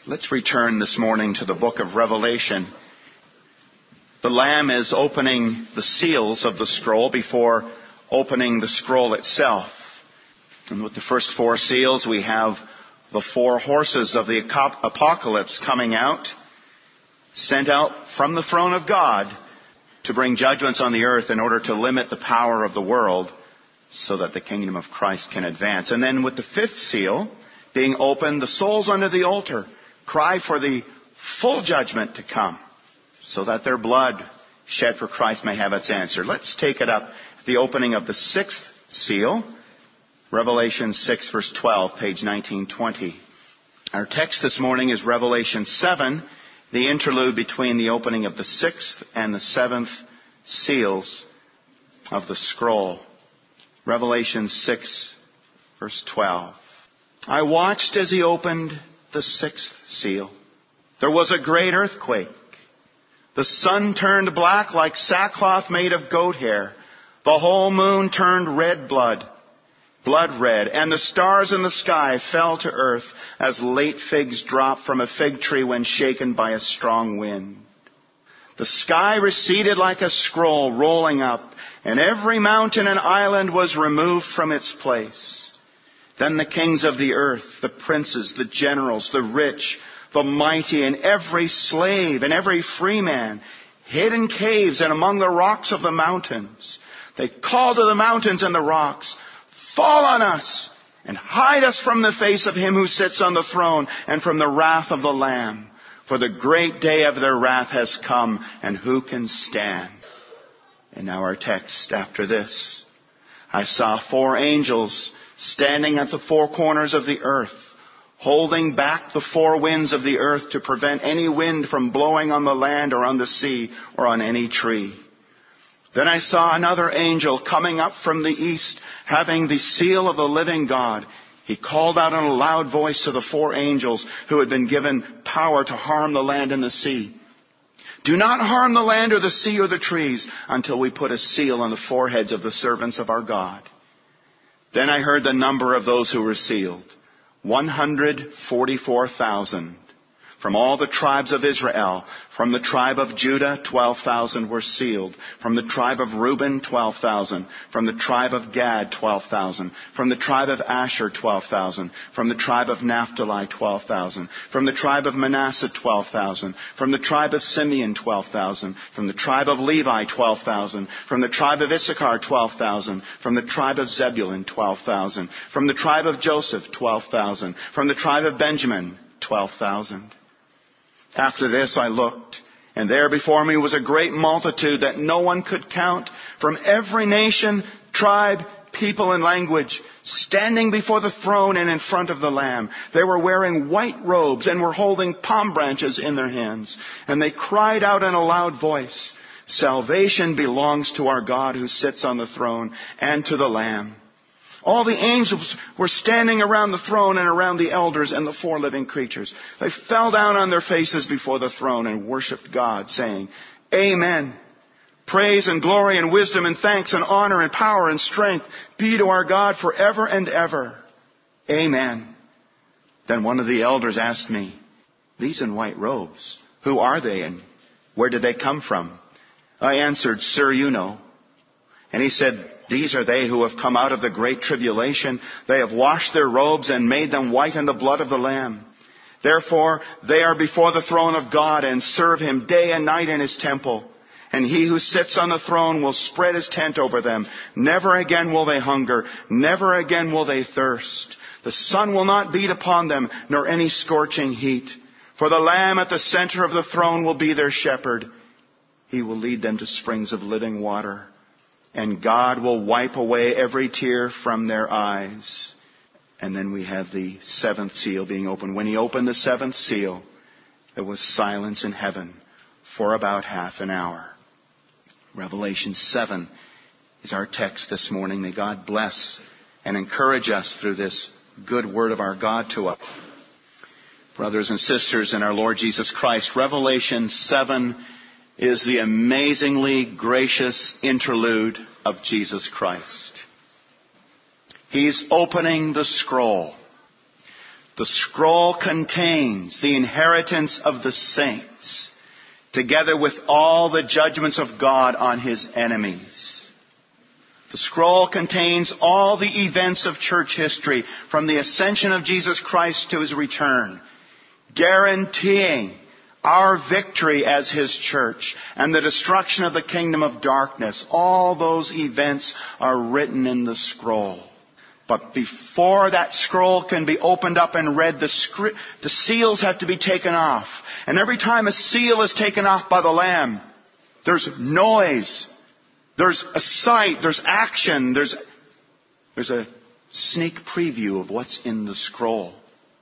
Let's return this morning to the book of Revelation. The Lamb is opening the seals of the scroll before opening the scroll itself. And with the first four seals, we have the four horses of the apocalypse coming out, sent out from the throne of God to bring judgments on the earth in order to limit the power of the world so that the kingdom of Christ can advance. And then with the fifth seal being opened, the souls under the altar cry for the full judgment to come so that their blood shed for Christ may have its answer. Let's take it up at the opening of the sixth seal, Revelation 6, verse 12, page 1920. Our text this morning is Revelation 7, the interlude between the opening of the sixth and the seventh seals of the scroll. Revelation 6, verse 12. I watched as he opened the sixth seal. There was a great earthquake. The sun turned black like sackcloth made of goat hair. The whole moon turned blood red, and the stars in the sky fell to earth as late figs drop from a fig tree when shaken by a strong wind. The sky receded like a scroll rolling up, and every mountain and island was removed from its place. Then the kings of the earth, the princes, the generals, the rich, the mighty, and every slave and every free man hid in caves and among the rocks of the mountains. They called to the mountains and the rocks, fall on us and hide us from the face of him who sits on the throne and from the wrath of the Lamb. For the great day of their wrath has come, and who can stand? And now our text after this. I saw four angels standing at the four corners of the earth, holding back the four winds of the earth to prevent any wind from blowing on the land or on the sea or on any tree. Then I saw another angel coming up from the east, having the seal of the living God. He called out in a loud voice to the four angels who had been given power to harm the land and the sea. Do not harm the land or the sea or the trees until we put a seal on the foreheads of the servants of our God. Then I heard the number of those who were sealed. 144,000. From all the tribes of Israel, from the tribe of Judah, 12,000 were sealed. From the tribe of Reuben, 12,000. From the tribe of Gad, 12,000. From the tribe of Asher, 12,000. From the tribe of Naphtali, 12,000. From the tribe of Manasseh, 12,000. From the tribe of Simeon, 12,000. From the tribe of Levi, 12,000. From the tribe of Issachar, 12,000. From the tribe of Zebulun, 12,000. From the tribe of Joseph, 12,000. From the tribe of Benjamin, 12,000. After this I looked, and there before me was a great multitude that no one could count, from every nation, tribe, people, and language, standing before the throne and in front of the Lamb. They were wearing white robes and were holding palm branches in their hands. And they cried out in a loud voice, salvation belongs to our God who sits on the throne and to the Lamb. All the angels were standing around the throne and around the elders and the four living creatures. They fell down on their faces before the throne and worshipped God, saying, Amen. Praise and glory and wisdom and thanks and honor and power and strength be to our God forever and ever. Amen. Then one of the elders asked me, these in white robes, who are they and where did they come from? I answered, Sir, you know. And he said, these are they who have come out of the great tribulation. They have washed their robes and made them white in the blood of the Lamb. Therefore, they are before the throne of God and serve him day and night in his temple. And he who sits on the throne will spread his tent over them. Never again will they hunger. Never again will they thirst. The sun will not beat upon them, nor any scorching heat. For the Lamb at the center of the throne will be their shepherd. He will lead them to springs of living water. And God will wipe away every tear from their eyes. And then we have the seventh seal being opened. When he opened the seventh seal, there was silence in heaven for about half an hour. Revelation 7 is our text this morning. May God bless and encourage us through this good word of our God to us. Brothers and sisters in our Lord Jesus Christ, Revelation 7 is the amazingly gracious interlude of Jesus Christ. He's opening the scroll. The scroll contains the inheritance of the saints, together with all the judgments of God on His enemies. The scroll contains all the events of church history, from the ascension of Jesus Christ to His return, guaranteeing our victory as His church and the destruction of the kingdom of darkness. All those events are written in the scroll. But before that scroll can be opened up and read, the seals have to be taken off. And every time a seal is taken off by the Lamb, there's noise, there's a sight, there's action, there's a sneak preview of what's in the scroll.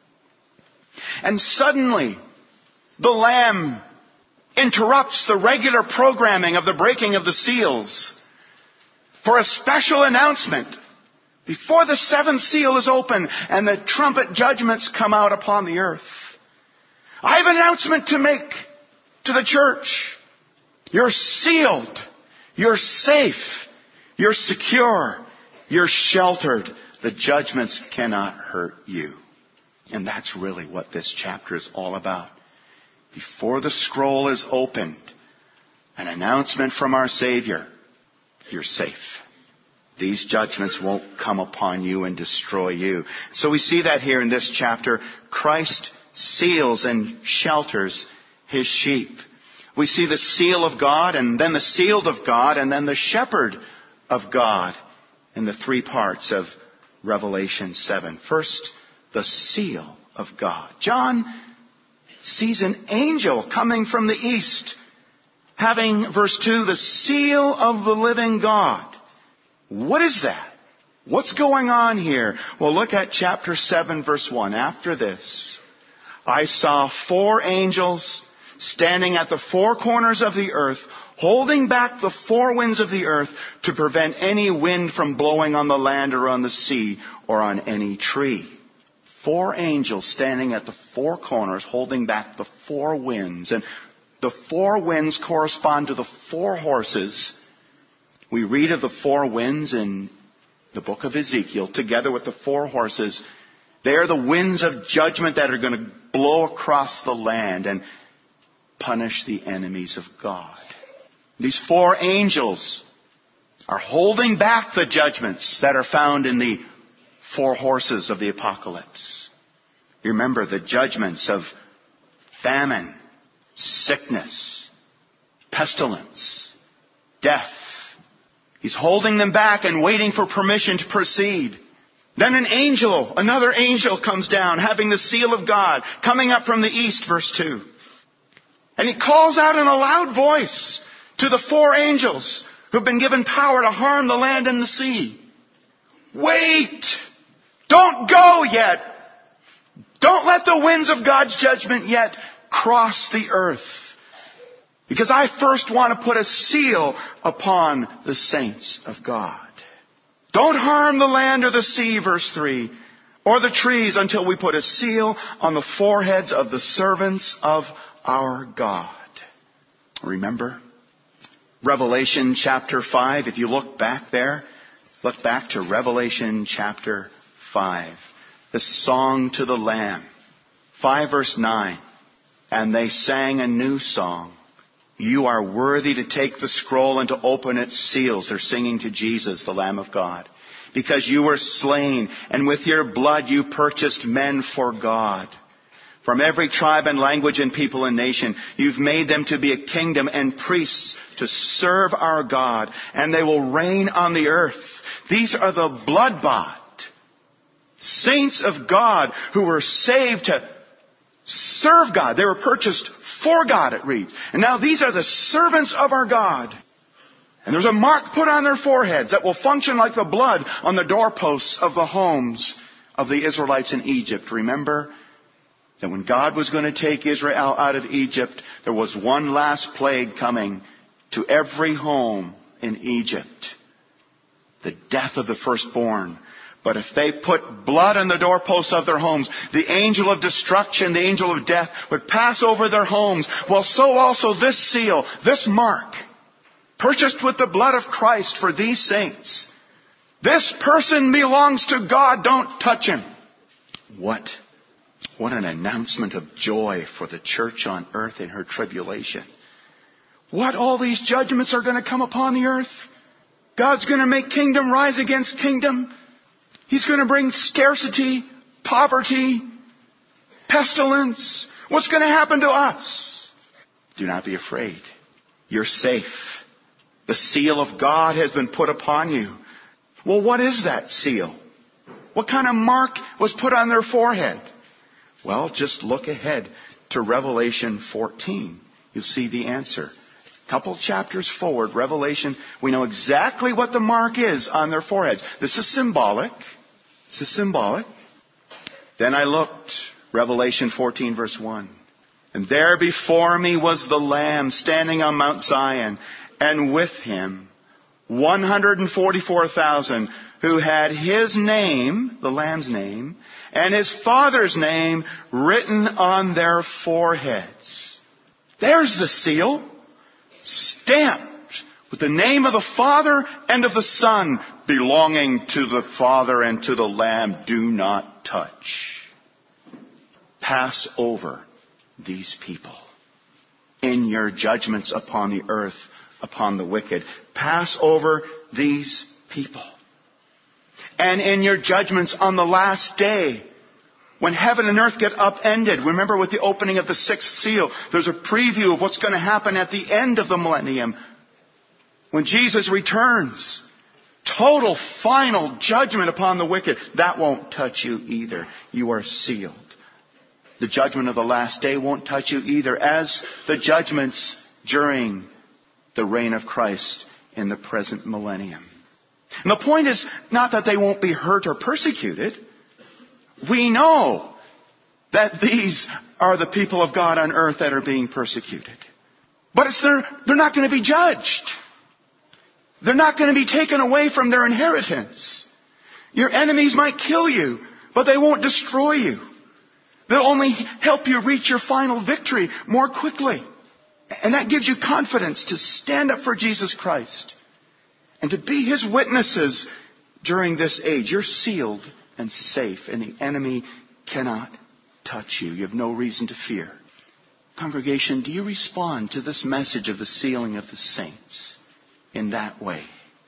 And suddenly, the Lamb interrupts the regular programming of the breaking of the seals for a special announcement before the seventh seal is open and the trumpet judgments come out upon the earth. I have an announcement to make to the church. You're sealed. You're safe. You're secure. You're sheltered. The judgments cannot hurt you. And that's really what this chapter is all about. Before the scroll is opened, an announcement from our Savior. You're safe. These judgments won't come upon you and destroy you. So we see that here in this chapter. Christ seals and shelters His sheep. We see the seal of God, and then the sealed of God, and then the shepherd of God in the three parts of Revelation 7. First, the seal of God. John sees an angel coming from the east, having, verse 2, the seal of the living God. What is that? What's going on here? Well, look at chapter 7, verse 1. After this, I saw 4 angels standing at the 4 corners of the earth, holding back the 4 winds of the earth to prevent any wind from blowing on the land or on the sea or on any tree. 4 angels standing at the 4 corners, holding back the 4 winds. And the 4 winds correspond to the 4 horses. We read of the 4 winds in the book of Ezekiel, together with the 4 horses. They are the winds of judgment that are going to blow across the land and punish the enemies of God. These 4 angels are holding back the judgments that are found in the 4 horses of the apocalypse. You remember the judgments of famine, sickness, pestilence, death. He's holding them back and waiting for permission to proceed. Then another angel comes down, having the seal of God, coming up from the east, verse 2. And he calls out in a loud voice to the 4 angels who've been given power to harm the land and the sea. Wait! Don't go yet! Don't let the winds of God's judgment yet cross the earth. Because I first want to put a seal upon the saints of God. Don't harm the land or the sea, verse 3, or the trees until we put a seal on the foreheads of the servants of our God. Remember? Revelation chapter 5, if you look back there, look back to Revelation chapter 5. The song to the Lamb. 5 verse 9. And they sang a new song. You are worthy to take the scroll and to open its seals. They're singing to Jesus, the Lamb of God. Because you were slain, and with your blood you purchased men for God. From every tribe and language and people and nation, you've made them to be a kingdom and priests to serve our God, and they will reign on the earth. These are the blood-bought saints of God who were saved to serve God. They were purchased for God, it reads. And now these are the servants of our God. And there's a mark put on their foreheads that will function like the blood on the doorposts of the homes of the Israelites in Egypt. Remember that when God was going to take Israel out of Egypt, there was one last plague coming to every home in Egypt. The death of the firstborn. But if they put blood on the doorposts of their homes, the angel of destruction, the angel of death, would pass over their homes. Well, so also this seal, this mark, purchased with the blood of Christ for these saints. This person belongs to God. Don't touch him. What What an announcement of joy for the church on earth in her tribulation. What? All these judgments are going to come upon the earth? God's going to make kingdom rise against kingdom. He's going to bring scarcity, poverty, pestilence. What's going to happen to us? Do not be afraid. You're safe. The seal of God has been put upon you. Well, what is that seal? What kind of mark was put on their forehead? Well, just look ahead to Revelation 14. You'll see the answer. Couple chapters forward, Revelation, we know exactly what the mark is on their foreheads. This is symbolic. This is symbolic. Then I looked, Revelation 14 verse 1. And there before me was the Lamb standing on Mount Zion, and with him 144,000 who had his name, the Lamb's name, and his Father's name written on their foreheads. There's the seal, stamped with the name of the Father and of the Son, belonging to the Father and to the Lamb. Do not touch. Pass over these people in your judgments upon the earth, upon the wicked. Pass over these people. And in your judgments on the last day, when heaven and earth get upended, remember with the opening of the sixth seal, there's a preview of what's going to happen at the end of the millennium. When Jesus returns, total final judgment upon the wicked. That won't touch you either. You are sealed. The judgment of the last day won't touch you either, as the judgments during the reign of Christ in the present millennium. And the point is not that they won't be hurt or persecuted. We know that these are the people of God on earth that are being persecuted. But they're not going to be judged. They're not going to be taken away from their inheritance. Your enemies might kill you, but they won't destroy you. They'll only help you reach your final victory more quickly. And that gives you confidence to stand up for Jesus Christ and to be His witnesses during this age. You're sealed and safe, and the enemy cannot touch you. You have no reason to fear. Congregation, do you respond to this message of the sealing of the saints in that way?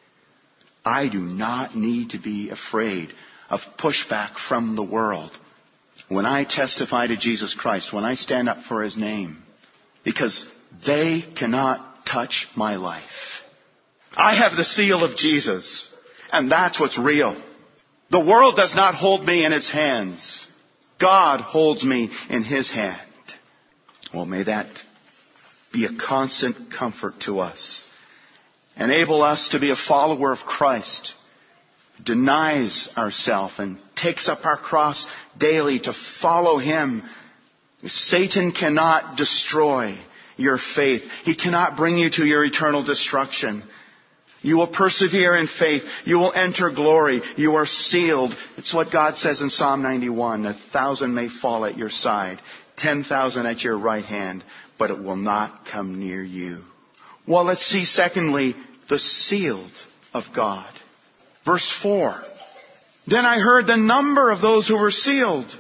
I do not need to be afraid of pushback from the world when I testify to Jesus Christ, when I stand up for His name, because they cannot touch my life. I have the seal of Jesus, and that's what's real. The world does not hold me in its hands. God holds me in His hand. Well, may that be a constant comfort to us. Enable us to be a follower of Christ, denies ourselves and takes up our cross daily to follow Him. Satan cannot destroy your faith. He cannot bring you to your eternal destruction. You will persevere in faith. You will enter glory. You are sealed. It's what God says in Psalm 91. 1,000 may fall at your side, 10,000 at your right hand, but it will not come near you. Well, let's see secondly, the sealed of God. Verse 4. Then I heard the number of those who were sealed.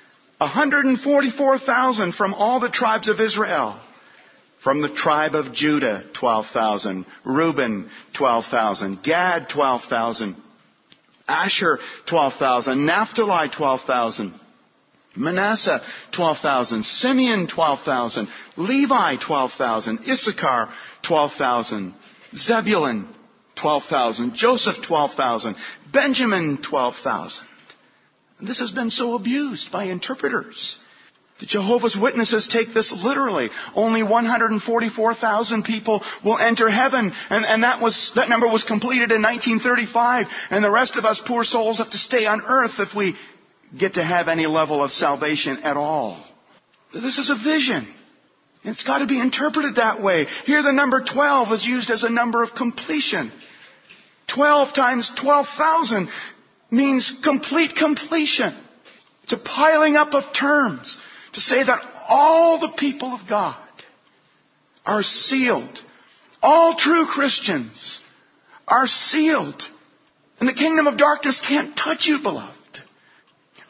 144,000 from all the tribes of Israel. From the tribe of Judah, 12,000. Reuben, 12,000. Gad, 12,000. Asher, 12,000. Naphtali, 12,000. Manasseh, 12,000. Simeon, 12,000. Levi, 12,000. Issachar, 12,000. Zebulun, 12,000. Joseph, 12,000. Benjamin, 12,000. This has been so abused by interpreters. The Jehovah's Witnesses take this literally. Only 144,000 people will enter heaven. And that number was completed in 1935. And the rest of us poor souls have to stay on earth if we get to have any level of salvation at all. This is a vision. It's got to be interpreted that way. Here the number 12 is used as a number of completion. 12 times 12,000 means complete completion. It's a piling up of terms to say that all the people of God are sealed. All true Christians are sealed. And the kingdom of darkness can't touch you, beloved,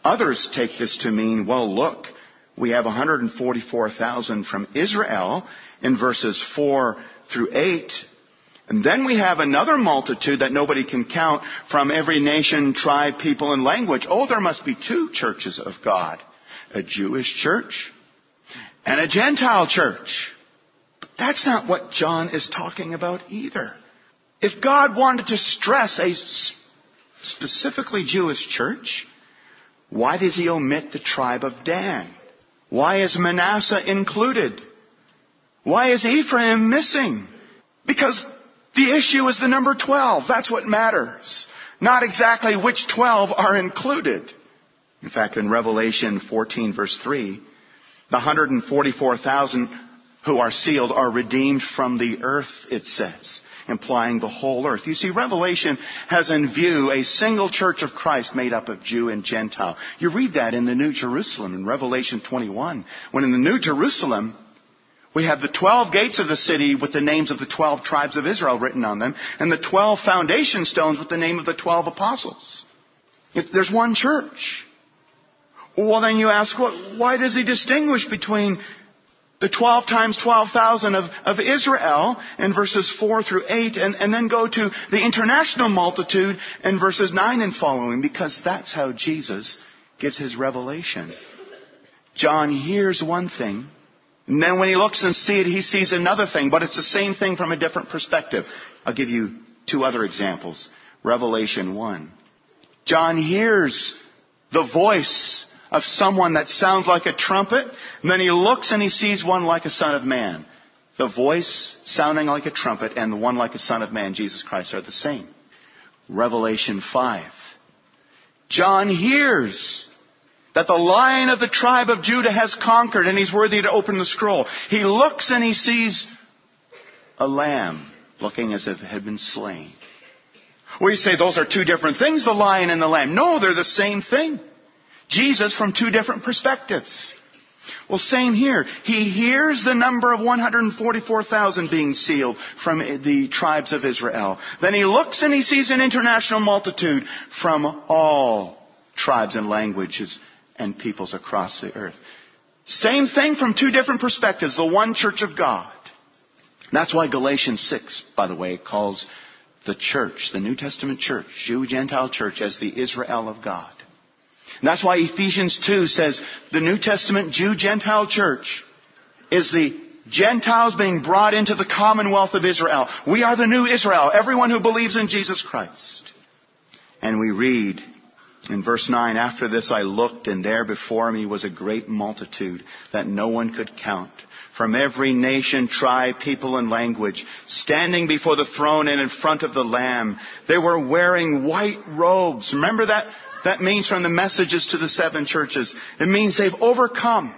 Others take this to mean, well, look, we have 144,000 from Israel in verses 4 through 8. And then we have another multitude that nobody can count from every nation, tribe, people, and language. Oh, there must be two churches of God. A Jewish church and a Gentile church. But that's not what John is talking about either. If God wanted to stress a specifically Jewish church, why does he omit the tribe of Dan? Why is Manasseh included? Why is Ephraim missing? Because the issue is the number 12. That's what matters. Not exactly which 12 are included. In fact, in Revelation 14 verse 3, the 144,000 who are sealed are redeemed from the earth, it says, implying the whole earth. You see, Revelation has in view a single church of Christ made up of Jew and Gentile. You read that in the New Jerusalem in Revelation 21, when in the New Jerusalem, we have the 12 gates of the city with the names of the 12 tribes of Israel written on them, and the 12 foundation stones with the name of the 12 apostles. There's one church. Well, then you ask, why does he distinguish between the 12 times 12,000 of Israel in verses 4 through 8, and then go to the international multitude in verses 9 and following? Because that's how Jesus gives his revelation. John hears one thing, and then when he looks and sees it, he sees another thing, but it's the same thing from a different perspective. I'll give you two other examples. Revelation 1. John hears the voice of someone that sounds like a trumpet, and then he looks and he sees one like a son of man. The voice sounding like a trumpet and the one like a son of man, Jesus Christ, are the same. Revelation 5. John hears that the Lion of the tribe of Judah has conquered and he's worthy to open the scroll. He looks and he sees a lamb looking as if it had been slain. We say those are two different things, the lion and the lamb. No, they're the same thing. Jesus from two different perspectives. Well, same here. He hears the number of 144,000 being sealed from the tribes of Israel. Then he looks and he sees an international multitude from all tribes and languages and peoples across the earth. Same thing from two different perspectives. The one church of God. That's why Galatians 6, by the way, calls the church, the New Testament church, Jew, Gentile church, as the Israel of God. And that's why Ephesians 2 says the New Testament Jew, Gentile church is the Gentiles being brought into the commonwealth of Israel. We are the new Israel, everyone who believes in Jesus Christ. And we read in verse 9, after this I looked, and there before me was a great multitude that no one could count, from every nation, tribe, people, and language, standing before the throne and in front of the Lamb. They were wearing white robes. Remember that? That means from the messages to the 7 churches. It means they've overcome.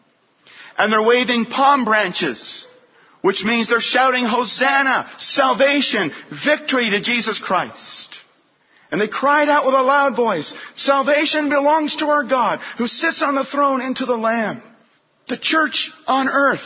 And they're waving palm branches, which means they're shouting, Hosanna, salvation, victory to Jesus Christ. And they cried out with a loud voice, salvation belongs to our God, who sits on the throne and to the Lamb. The church on earth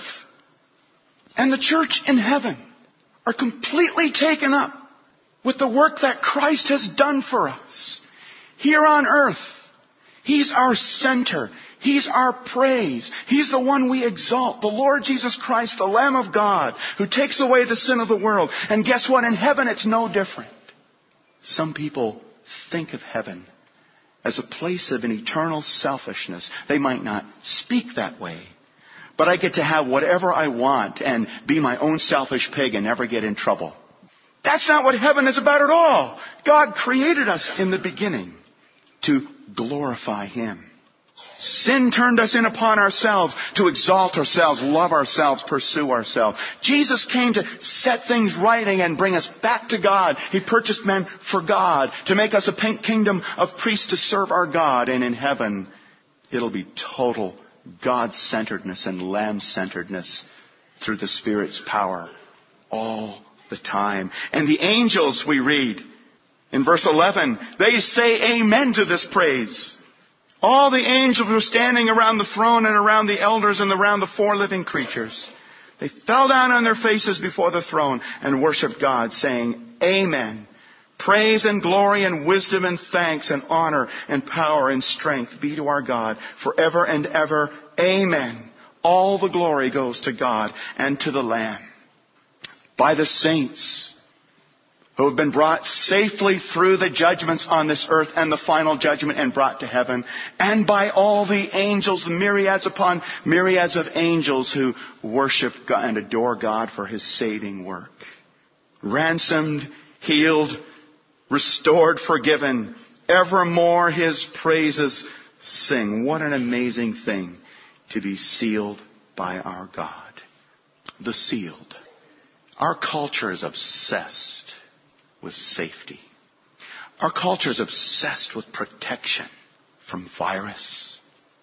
and the church in heaven are completely taken up with the work that Christ has done for us. Here on earth, He's our center. He's our praise. He's the one we exalt. The Lord Jesus Christ, the Lamb of God, who takes away the sin of the world. And guess what? In heaven, it's no different. Some people think of heaven as a place of an eternal selfishness. They might not speak that way, but I get to have whatever I want and be my own selfish pig and never get in trouble. That's not what heaven is about at all. God created us in the beginning to glorify Him. Sin turned us in upon ourselves to exalt ourselves, love ourselves, pursue ourselves. Jesus came to set things right and bring us back to God. He purchased men for God to make us a kingdom of priests to serve our God. And in heaven, it'll be total God-centeredness and Lamb-centeredness through the Spirit's power all the time. And the angels, we read in verse 11, they say amen to this praise. All the angels were standing around the throne and around the elders and around the 4 living creatures. They fell down on their faces before the throne and worshiped God, saying, Amen. Praise and glory and wisdom and thanks and honor and power and strength be to our God forever and ever. Amen. All the glory goes to God and to the Lamb. By the saints who have been brought safely through the judgments on this earth and the final judgment and brought to heaven, and by all the angels, the myriads upon myriads of angels who worship God and adore God for His saving work. Ransomed, healed, restored, forgiven, evermore His praises sing. What an amazing thing to be sealed by our God. The sealed. Our culture is obsessed with safety. Our culture is obsessed with protection from virus,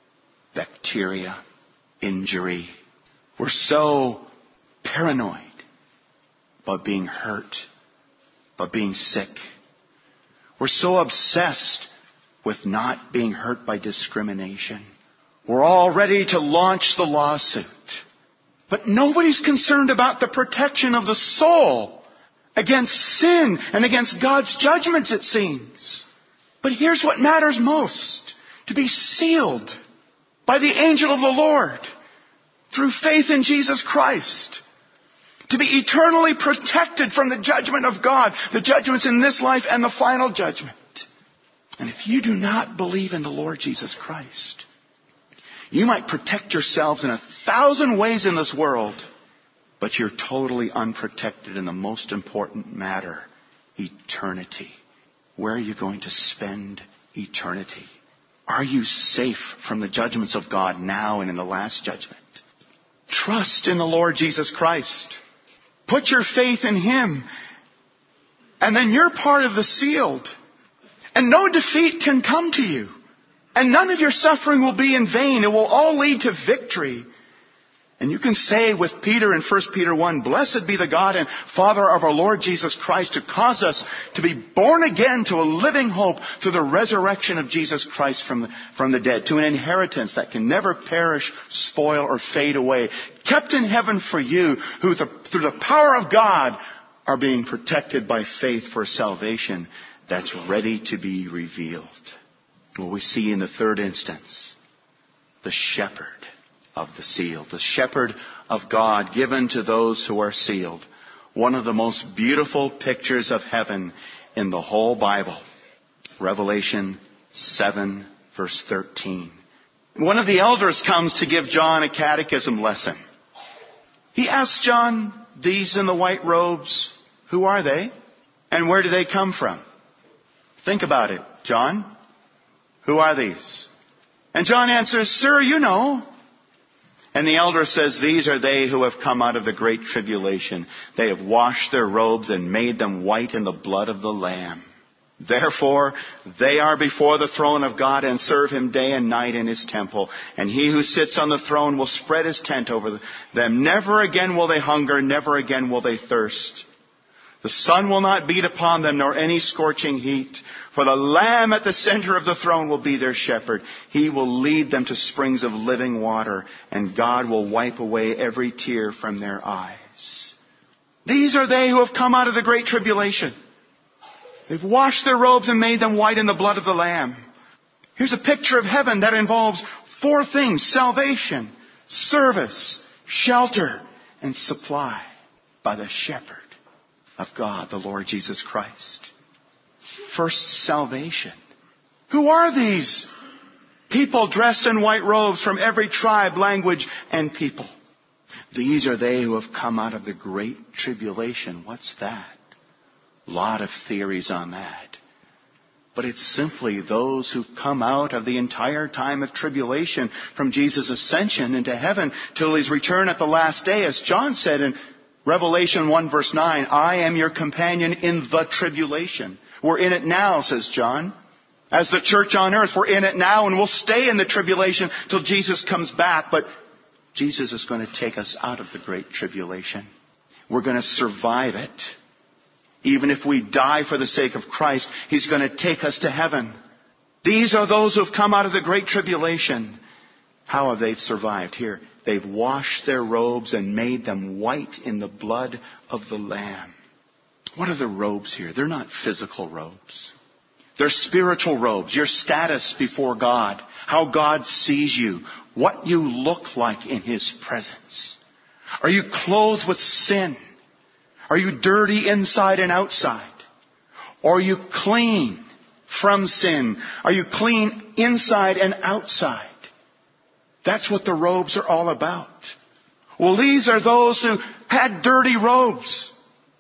bacteria, injury. We're so paranoid about being hurt, about being sick. We're so obsessed with not being hurt by discrimination. We're all ready to launch the lawsuit. But nobody's concerned about the protection of the soul against sin and against God's judgments, it seems. But here's what matters most: to be sealed by the angel of the Lord through faith in Jesus Christ. To be eternally protected from the judgment of God, the judgments in this life and the final judgment. And if you do not believe in the Lord Jesus Christ, you might protect yourselves in 1,000 ways in this world, but you're totally unprotected in the most important matter, eternity. Where are you going to spend eternity? Are you safe from the judgments of God now and in the last judgment? Trust in the Lord Jesus Christ. Put your faith in Him. And then you're part of the sealed. And no defeat can come to you. And none of your suffering will be in vain. It will all lead to victory. And you can say with Peter in 1 Peter 1, "Blessed be the God and Father of our Lord Jesus Christ, who caused us to be born again to a living hope through the resurrection of Jesus Christ from the dead, to an inheritance that can never perish, spoil, or fade away, kept in heaven for you, who through the power of God are being protected by faith for salvation that's ready to be revealed." Well, we see in the third instance, the shepherd of the sealed, the shepherd of God given to those who are sealed. One of the most beautiful pictures of heaven in the whole Bible. Revelation 7, verse 13. One of the elders comes to give John a catechism lesson. He asks John, "These in the white robes, who are they? And where do they come from?" Think about it, John. Who are these? And John answers, "Sir, you know." And the elder says, "These are they who have come out of the great tribulation. They have washed their robes and made them white in the blood of the Lamb. Therefore, they are before the throne of God and serve Him day and night in His temple. And He who sits on the throne will spread His tent over them. Never again will they hunger, never again will they thirst. The sun will not beat upon them, nor any scorching heat. For the Lamb at the center of the throne will be their shepherd. He will lead them to springs of living water, and God will wipe away every tear from their eyes." These are they who have come out of the great tribulation. They've washed their robes and made them white in the blood of the Lamb. Here's a picture of heaven that involves 4 things: salvation, service, shelter, and supply by the shepherd of God, the Lord Jesus Christ. First, salvation. Who are these people dressed in white robes from every tribe, language, and people? These are they who have come out of the great tribulation. What's that? A lot of theories on that. But it's simply those who've come out of the entire time of tribulation from Jesus' ascension into heaven till His return at the last day. As John said in Revelation 1 verse 9, "I am your companion in the tribulation." We're in it now, says John. As the church on earth, we're in it now, and we'll stay in the tribulation till Jesus comes back. But Jesus is going to take us out of the great tribulation. We're going to survive it. Even if we die for the sake of Christ, He's going to take us to heaven. These are those who have come out of the great tribulation. How have they survived? Here, they've washed their robes and made them white in the blood of the Lamb. What are the robes here? They're not physical robes. They're spiritual robes. Your status before God. How God sees you. What you look like in His presence. Are you clothed with sin? Are you dirty inside and outside? Or are you clean from sin? Are you clean inside and outside? That's what the robes are all about. Well, these are those who had dirty robes.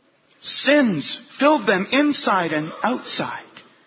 Sins filled them inside and outside.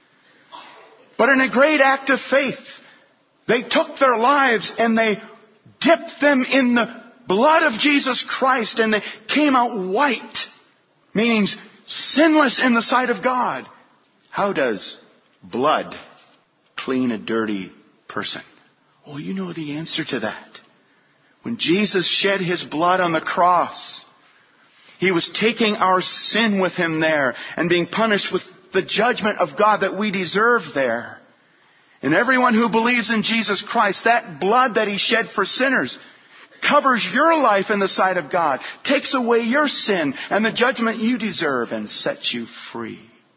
But in a great act of faith, they took their lives and they dipped them in the blood of Jesus Christ, and they came out white, meaning sinless in the sight of God. How does blood clean a dirty person? Oh, you know the answer to that. When Jesus shed His blood on the cross, He was taking our sin with Him there and being punished with the judgment of God that we deserve there. And everyone who believes in Jesus Christ, that blood that He shed for sinners covers your life in the sight of God, takes away your sin and the judgment you deserve, and sets you free.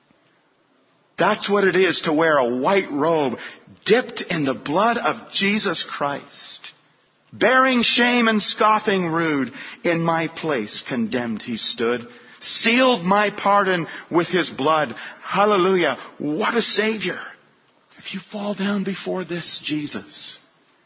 That's what it is to wear a white robe dipped in the blood of Jesus Christ. Bearing shame and scoffing rude, in my place condemned He stood. Sealed my pardon with His blood. Hallelujah. What a Savior. If you fall down before this Jesus,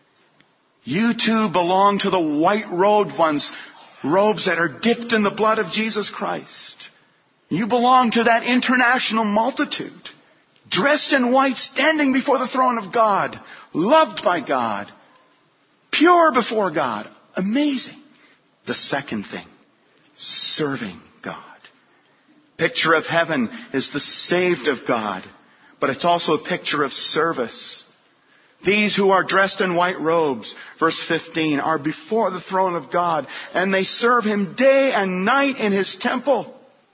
you too belong to the white robed ones, robes that are dipped in the blood of Jesus Christ. You belong to that international multitude, dressed in white, standing before the throne of God, loved by God, pure before God. Amazing. The second thing, serving God. Picture of heaven is the saved of God, but it's also a picture of service. These who are dressed in white robes, verse 15, are before the throne of God, and they serve Him day and night in His temple.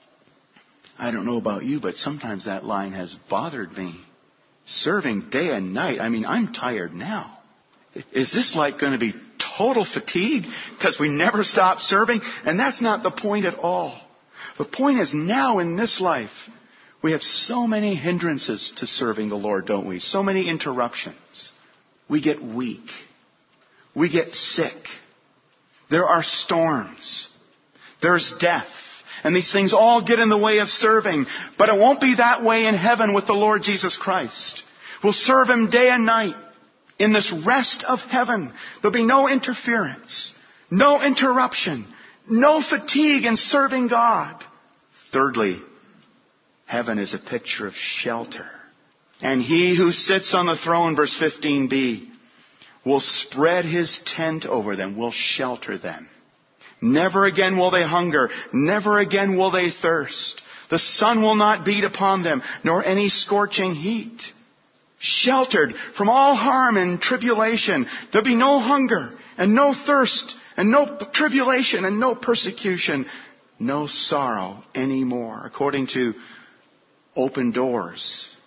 I don't know about you, but sometimes that line has bothered me. Serving day and night. I mean, I'm tired now. Is this like going to be total fatigue because we never stop serving? And that's not the point at all. The point is, now in this life, we have so many hindrances to serving the Lord, don't we? So many interruptions. We get weak. We get sick. There are storms. There's death. And these things all get in the way of serving. But it won't be that way in heaven with the Lord Jesus Christ. We'll serve Him day and night in this rest of heaven. There'll be no interference, no interruption, no fatigue in serving God. Thirdly, heaven is a picture of shelter. And He who sits on the throne, verse 15b, will spread His tent over them, will shelter them. Never again will they hunger. Never again will they thirst. The sun will not beat upon them, nor any scorching heat. Sheltered from all harm and tribulation. There'll be no hunger and no thirst and no tribulation and no persecution. No sorrow anymore. According to Open Doors,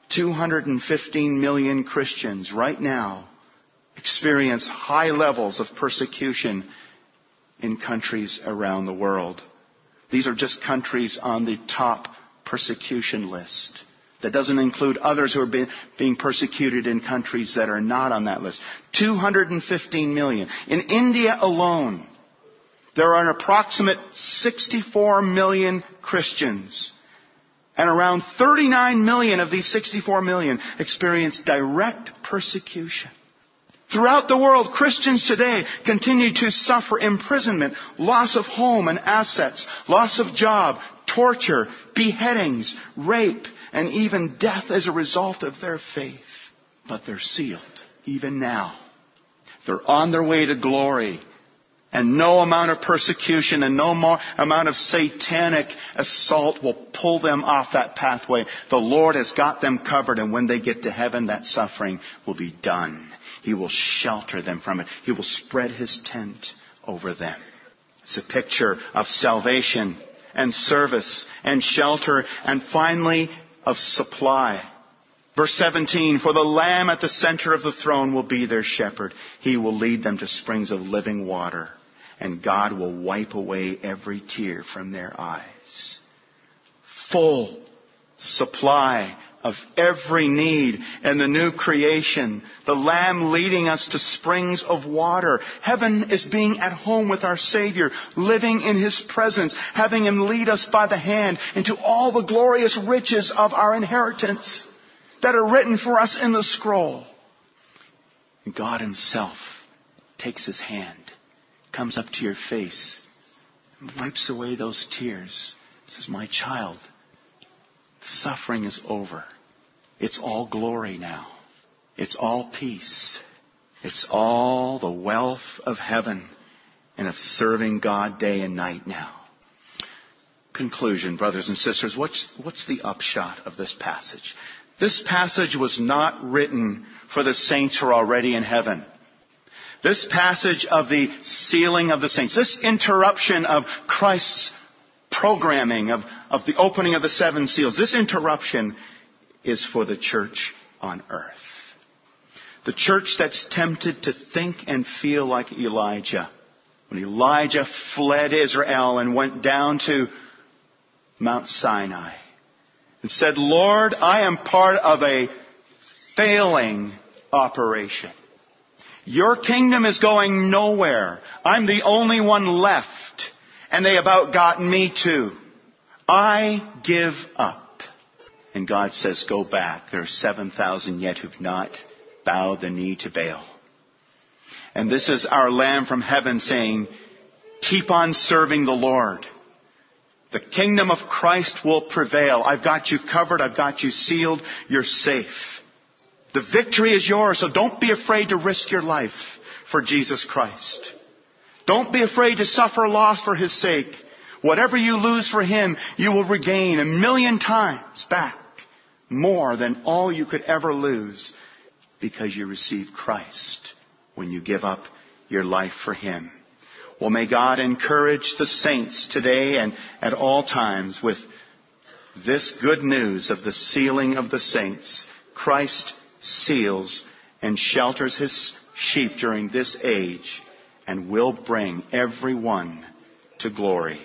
215 million Christians right now experience high levels of persecution in countries around the world. These are just countries on the top persecution list. That doesn't include others who are being persecuted in countries that are not on that list. 215 million. In India alone, there are an approximate 64 million Christians. And around 39 million of these 64 million experience direct persecution. Throughout the world, Christians today continue to suffer imprisonment, loss of home and assets, loss of job, torture, beheadings, rape, and even death as a result of their faith. But they're sealed, even now. They're on their way to glory. And no amount of persecution and no more amount of satanic assault will pull them off that pathway. The Lord has got them covered, and when they get to heaven, that suffering will be done. He will shelter them from it. He will spread His tent over them. It's a picture of salvation and service and shelter, and finally of supply. Verse 17, for the Lamb at the center of the throne will be their shepherd. He will lead them to springs of living water, and God will wipe away every tear from their eyes. full supply of every need and the new creation. The Lamb leading us to springs of water. Heaven is being at home with our Savior, living in His presence, having Him lead us by the hand into all the glorious riches of our inheritance that are written for us in the scroll. And God Himself takes His hand, comes up to your face, and wipes away those tears. Says, my child, the suffering is over. It's all glory now. It's all peace. It's all the wealth of heaven and of serving God day and night now. Conclusion, brothers and sisters, what's the upshot of this passage? This passage was not written for the saints who are already in heaven. This passage of the sealing of the saints, this interruption of Christ's programming of the opening of the seven seals, this interruption is for the church on earth. The church that's tempted to think and feel like Elijah. When Elijah fled Israel and went down to Mount Sinai and said, Lord, I am part of a failing operation. Your kingdom is going nowhere. I'm the only one left. And they about got me too. I give up. And God says, go back. There are 7,000 yet who've not bowed the knee to Baal. And this is our Lamb from heaven saying, keep on serving the Lord. The kingdom of Christ will prevail. I've got you covered. I've got you sealed. You're safe. The victory is yours, so don't be afraid to risk your life for Jesus Christ. Don't be afraid to suffer loss for His sake. Whatever you lose for Him, you will regain 1,000,000 times back, more than all you could ever lose, because you receive Christ when you give up your life for Him. Well, may God encourage the saints today and at all times with this good news of the sealing of the saints. Christ seals and shelters His sheep during this age and will bring everyone to glory.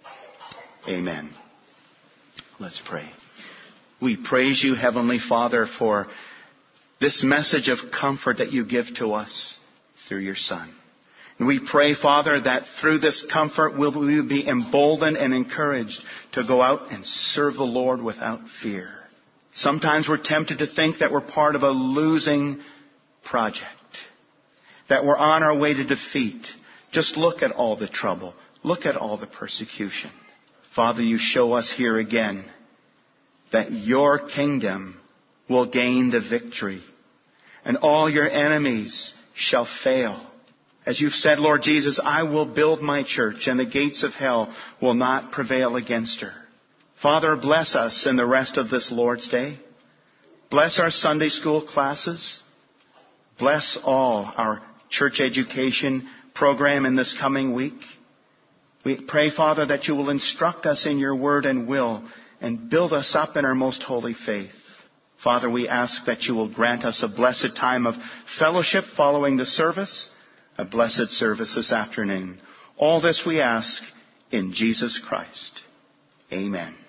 Amen. Let's pray. We praise You, Heavenly Father, for this message of comfort that You give to us through Your Son. And we pray, Father, that through this comfort we will be emboldened and encouraged to go out and serve the Lord without fear. Sometimes we're tempted to think that we're part of a losing project, that we're on our way to defeat. Just look at all the trouble. Look at all the persecution. Father, You show us here again that Your kingdom will gain the victory and all Your enemies shall fail. As You've said, Lord Jesus, I will build My church and the gates of hell will not prevail against her. Father, bless us in the rest of this Lord's Day. Bless our Sunday school classes. Bless all our church education program in this coming week. We pray, Father, that You will instruct us in Your word and will and build us up in our most holy faith. Father, we ask that You will grant us a blessed time of fellowship following the service, a blessed service this afternoon. All this we ask in Jesus Christ. Amen.